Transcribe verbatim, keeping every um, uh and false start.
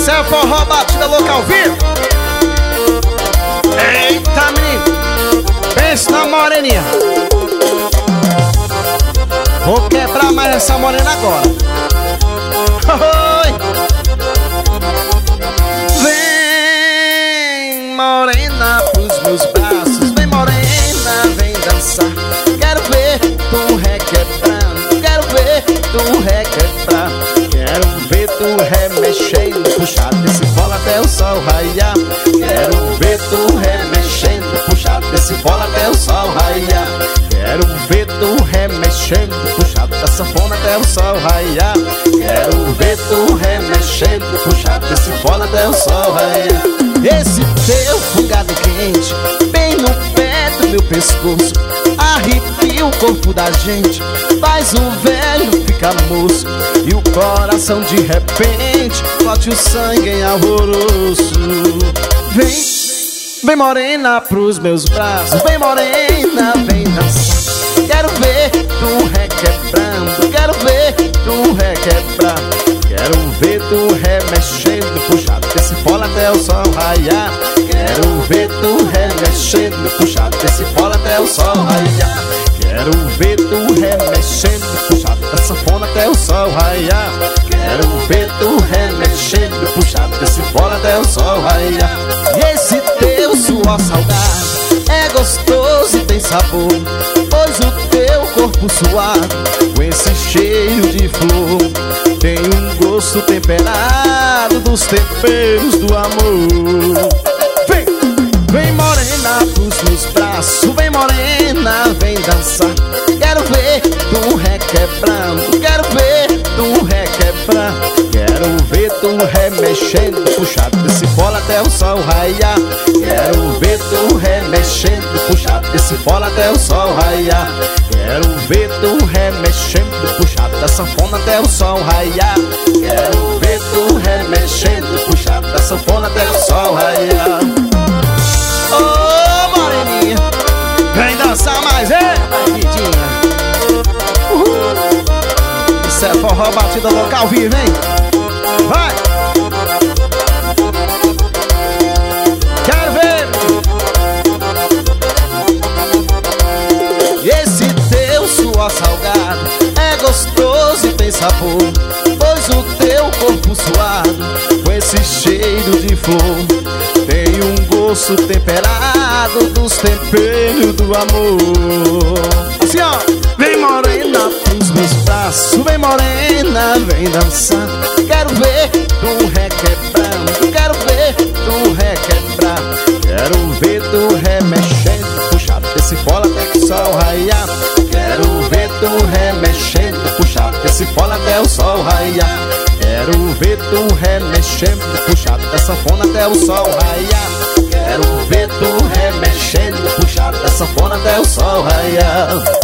Isso é forró batida louca ao vivo. Eita, menino, pensa na moreninha. Vou quebrar mais essa morena agora. Oi. Vem, morena, pros meus braços. Vem, morena, vem dançar. Quero ver tu requebrando. Quero ver tu requebrar. Quero ver tu remexendo, puxar desse bola até o sol raiar. Quero ver tu remexendo, puxar desse bola até o sol raiar. Quero ver tu remexendo, puxado da sanfona até o sol raiar. Quero ver tu remexendo, puxado desse bola até o sol raiar. Esse teu fungado quente, bem no pé do meu pescoço, arrepia o corpo da gente, faz o velho ficar moço e o coração de repente bote o sangue em alvoroço. Vem, vem morena pros meus braços. Vem morena, vem dançar. Quero ver tu requebrando. Quero ver tu requebrar. Quero ver tu remexendo, puxado desse polo até o sol raiar. Quero ver tu remexendo, puxado desse polo até o sol raiar. Quero ver tu remexendo, puxado da sanfona até o sol raiar. Quero ver tu remexendo, puxado desse polo até o sol raiar. E esse teu suor salgado é gostoso e tem sabor, pois o teu corpo suado, com esse cheiro de flor, tem um gosto temperado dos temperos do amor. Vem, vem morena pros meus braços. Vem morena, vem dançar. Quero ver tu requebrando. Quero ver tu requebrar. Quero ver tu remexendo, puxado desse polo até o sol raiar. Quero ver tu remexendo, puxado desse polo até o sol raiar. Quero ver tu remexendo, puxado da sanfona até o sol raiar. Quero ver tu remexendo, puxado da sanfona até o sol raiar. Ô oh, moreninha, vem dançar mais, é, bandidinha. Uhul. Isso é forró batida local vivo, hein? Vai! Quero ver! Esse teu suor salgado é gostoso e tem sabor, pois o teu corpo suado, com esse cheiro de flor, tem um gosto temperado dos temperos do amor. Assim ó, vem morena pros meus braços. Vem morena, vem dançar. Quero ver tu requebrando. Quero ver tu requebrar. Quero ver tu remexendo, puxado desse polo até que o sol raiar. Quero ver tu remexendo, puxado desse polo até o sol raiar. Quero ver tu remexendo, puxado da sanfona até o sol raiar. Quero ver tu remexendo, puxado da sanfona até o sol raiar.